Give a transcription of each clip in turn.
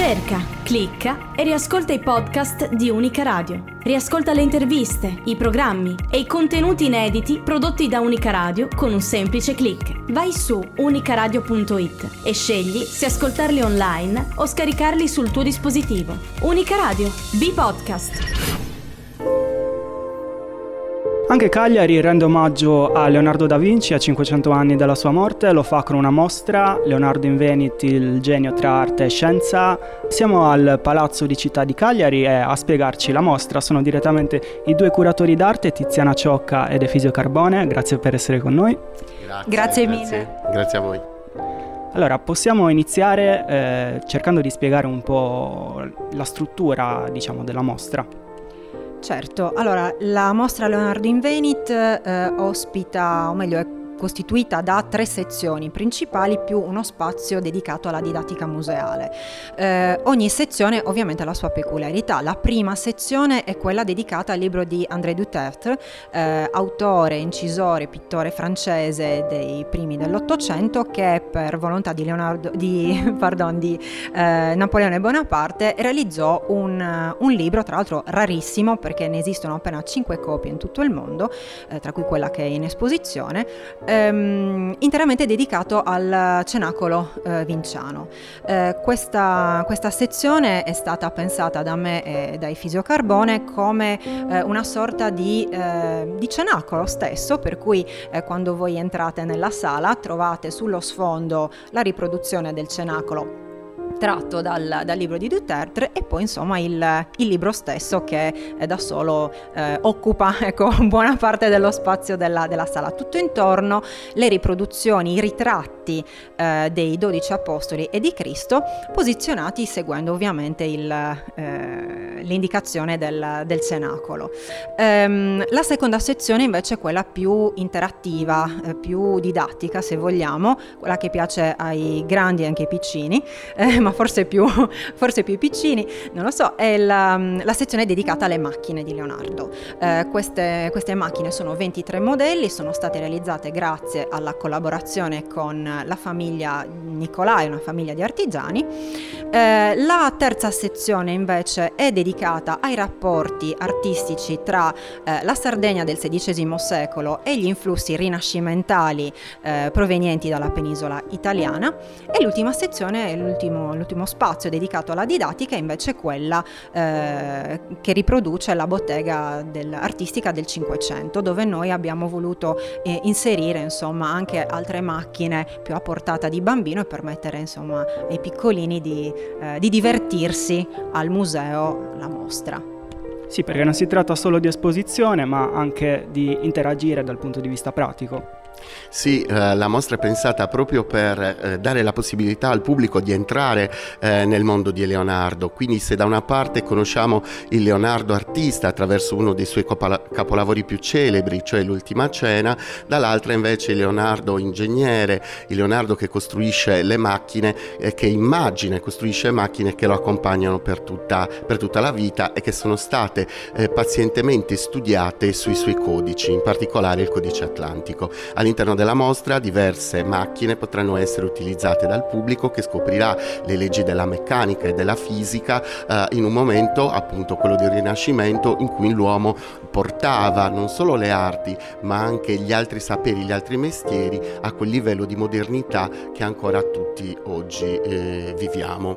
Cerca, clicca e riascolta i podcast di Unica Radio. Riascolta le interviste, i programmi e i contenuti inediti prodotti da Unica Radio con un semplice click. Vai su unicaradio.it e scegli se ascoltarli online o scaricarli sul tuo dispositivo. Unica Radio, B-Podcast. Anche Cagliari rende omaggio a Leonardo da Vinci a 500 anni dalla sua morte, lo fa con una mostra, Leonardo in Veneti, il genio tra arte e scienza. Siamo al Palazzo di Città di Cagliari e a spiegarci la mostra sono direttamente i due curatori d'arte, Tiziana Ciocca ed Efisio Carbone. Grazie per essere con noi. Grazie mille. Grazie a voi. Allora, possiamo iniziare cercando di spiegare un po' la struttura, della mostra. Certo, allora la mostra Leonardo in Veneti ospita, o meglio è costituita da 3 sezioni principali più uno spazio dedicato alla didattica museale. Ogni sezione ovviamente ha la sua peculiarità. La prima sezione è quella dedicata al libro di André Dutertre, autore, incisore, pittore francese dei primi dell'Ottocento, che per volontà di Napoleone Bonaparte realizzò un libro, tra l'altro rarissimo perché ne esistono appena 5 copie in tutto il mondo, tra cui quella che è in esposizione, interamente dedicato al cenacolo vinciano. Questa sezione è stata pensata da me e da Efisio Carbone come una sorta di cenacolo stesso, per cui quando voi entrate nella sala trovate sullo sfondo la riproduzione del cenacolo tratto dal libro di Dutertre e poi insomma il libro stesso che da solo occupa buona parte dello spazio della sala. Tutto intorno le riproduzioni, i ritratti dei 12 apostoli e di Cristo, posizionati seguendo ovviamente l'indicazione del cenacolo. La seconda sezione invece è quella più interattiva, più didattica se vogliamo, quella che piace ai grandi e anche ai piccini, ma forse più i piccini, non lo so, è la sezione dedicata alle macchine di Leonardo. Queste macchine sono 23 modelli, sono state realizzate grazie alla collaborazione con la famiglia Nicolai, una famiglia di artigiani. La terza sezione invece è dedicata ai rapporti artistici tra la Sardegna del XVI secolo e gli influssi rinascimentali provenienti dalla penisola italiana, e l'ultima sezione è l'ultimo spazio dedicato alla didattica, invece è quella che riproduce la bottega artistica del Cinquecento, dove noi abbiamo voluto inserire insomma anche altre macchine più a portata di bambino e permettere insomma ai piccolini di divertirsi al museo, alla mostra. Sì, perché non si tratta solo di esposizione, ma anche di interagire dal punto di vista pratico. Sì, la mostra è pensata proprio per dare la possibilità al pubblico di entrare nel mondo di Leonardo. Quindi se da una parte conosciamo il Leonardo artista attraverso uno dei suoi capolavori più celebri, cioè l'Ultima Cena, dall'altra invece il Leonardo ingegnere, il Leonardo che costruische le macchine, che immagina e costruisce macchine che lo accompagnano per tutta la vita e che sono state pazientemente studiate sui suoi codici, in particolare il codice atlantico. All'interno della mostra diverse macchine potranno essere utilizzate dal pubblico, che scoprirà le leggi della meccanica e della fisica in un momento, appunto quello del Rinascimento, in cui l'uomo portava non solo le arti ma anche gli altri saperi, gli altri mestieri a quel livello di modernità che ancora tutti oggi viviamo.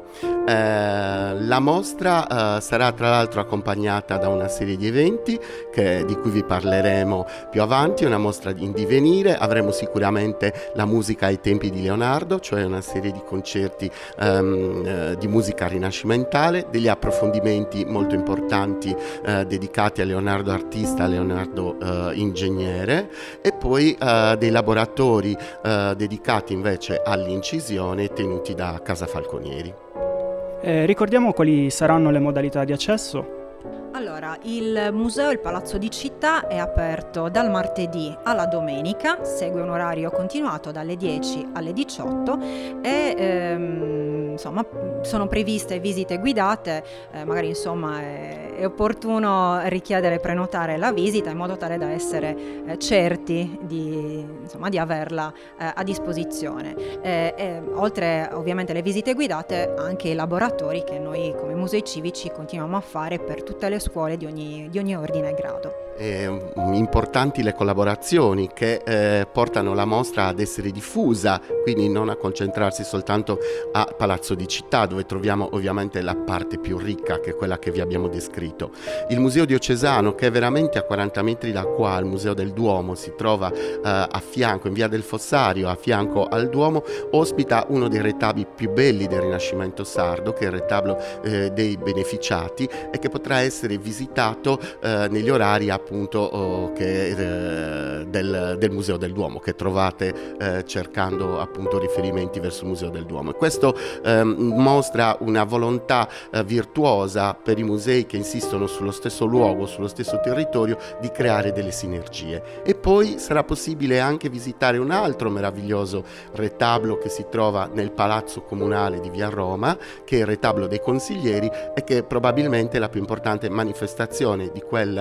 La mostra sarà tra l'altro accompagnata da una serie di eventi di cui vi parleremo più avanti. È una mostra in divenire, avremo sicuramente la musica ai tempi di Leonardo, cioè una serie di concerti di musica rinascimentale, degli approfondimenti molto importanti dedicati a Leonardo artista, a Leonardo ingegnere, e poi dei laboratori dedicati invece all'incisione tenuti da Casa Falconieri. Ricordiamo quali saranno le modalità di accesso? Allora, il museo Il Palazzo di Città è aperto dal martedì alla domenica, segue un orario continuato dalle 10 alle 18 e insomma, sono previste visite guidate, magari insomma è opportuno richiedere e prenotare la visita in modo tale da essere certi di averla a disposizione. Oltre ovviamente alle visite guidate, anche i laboratori che noi come musei civici continuiamo a fare per tutte le scuole di ogni ordine e grado. Importanti le collaborazioni che portano la mostra ad essere diffusa, quindi non a concentrarsi soltanto a Palazzo di Città, dove troviamo ovviamente la parte più ricca, che è quella che vi abbiamo descritto. Il Museo Diocesano, che è veramente a 40 metri da qua, al Museo del Duomo, si trova a fianco, in via del Fossario, a fianco al Duomo, ospita uno dei retabli più belli del Rinascimento sardo, che è il retablo dei Beneficiati, e che potrà essere visitato negli orari appunto del Museo del Duomo, che trovate cercando appunto riferimenti verso il Museo del Duomo. E questo mostra una volontà virtuosa per i musei che insistono sullo stesso luogo, sullo stesso territorio, di creare delle sinergie. E poi sarà possibile anche visitare un altro meraviglioso retablo che si trova nel Palazzo Comunale di Via Roma, che è il retablo dei consiglieri, e che è probabilmente la più importante manifestazione di quel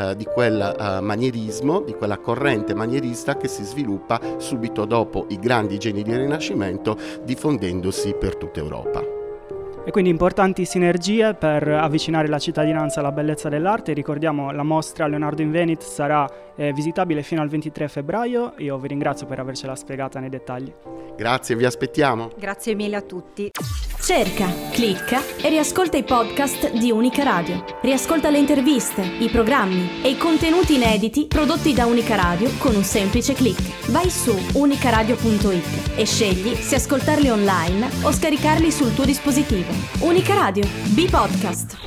manierismo, di quella corrente manierista che si sviluppa subito dopo i grandi geni del Rinascimento, diffondendosi per tutta Europa. E quindi importanti sinergie per avvicinare la cittadinanza alla bellezza dell'arte. Ricordiamo, la mostra Leonardo in Venit sarà visitabile fino al 23 febbraio. Io vi ringrazio per avercela spiegata nei dettagli. Grazie, vi aspettiamo. Grazie mille a tutti. Cerca, clicca e riascolta i podcast di Unica Radio. Riascolta le interviste, i programmi e i contenuti inediti prodotti da Unica Radio con un semplice click. Vai su unicaradio.it e scegli se ascoltarli online o scaricarli sul tuo dispositivo. Unica Radio, B-Podcast.